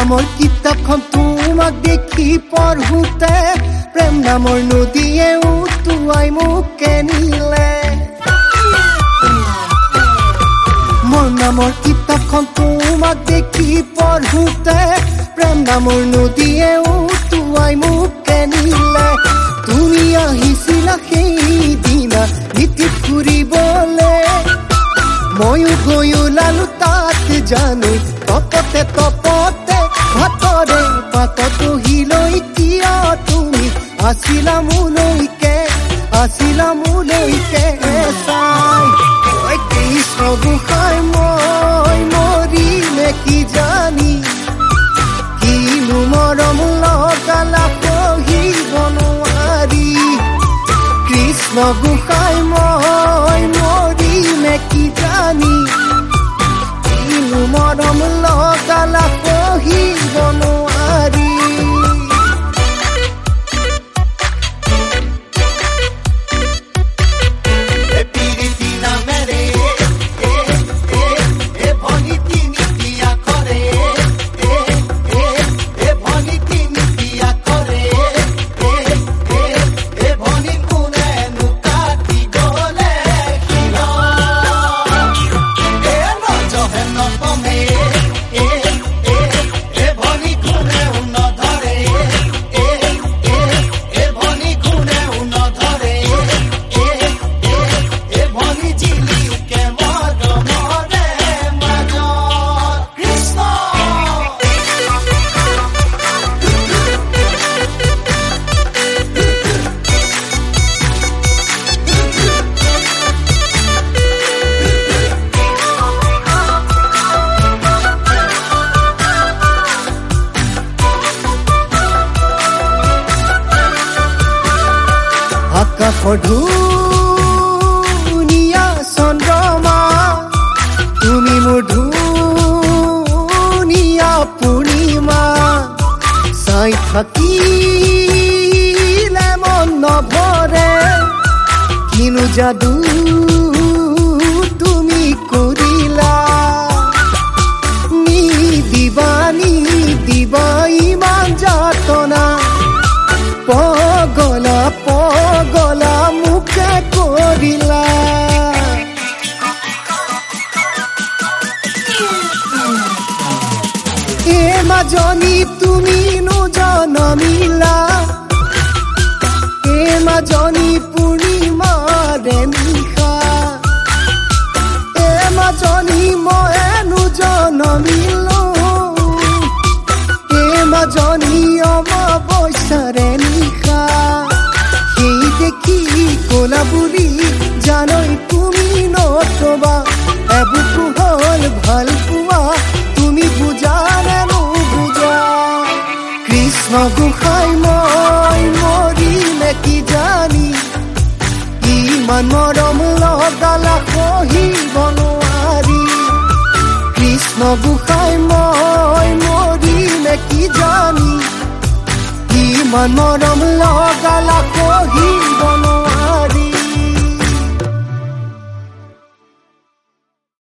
নামৰ কিতাপখন তোমাক দেখি পঢ়োতে প্ৰেম নামৰ নদীয়ে উটুৱাই মোক নিলে মোৰ নামৰ কিতাপখন তোমাক দেখি পঢ়োতে প্ৰেম নামৰ নদীয়ে উটুৱাই মোক নিলে তুমি আহিছিলা সেইদিনা নীতি ফুৰিবলে ময়ো গৈ ওলালো তাত জানো তপতে তপতে ভাতৰে পাতত বহিলৈ কিয় তুমি আছিলা মোলৈকে চাই কৃষ্ণ গোসাঁই মই মৰিলে কি জানি কিনো মৰম লগালা সহিব নোৱাৰি কৃষ্ণ গোসাঁই মই মৰিলে কি জানি কিনো মৰম লগালা সহিব নোৱাৰি ধুনীয়া চন্দ্ৰমা তুমি মোৰ ধুনীয়া পূৰ্ণিমা চাই থাকিলে মন নভৰে কিনো যাদু তুমি কৰিলা নিদিবা ইমান যাতনা পগলা মুখে কৰিলা এ মাজনী তুমি নজনমিলা এ মাজনী পূৰ্ণিমাৰে নিশা এ মাজনী মই নজনমিলো এ মাজনী অমাৱস্যাৰে নিশা সেই দেখি কলা বুলি জানৈ তুমি নকবা এবুকু হল ভাল পোৱা তুমি বুজা নে নুবুজা কৃষ্ণ গোসাঁই মই মৰিলে কি জানি ইমান মৰম লগালা সহিব নোৱাৰি কৃষ্ণ গোসাঁই মই মৰিলে কি জানি ইমান মৰম লগা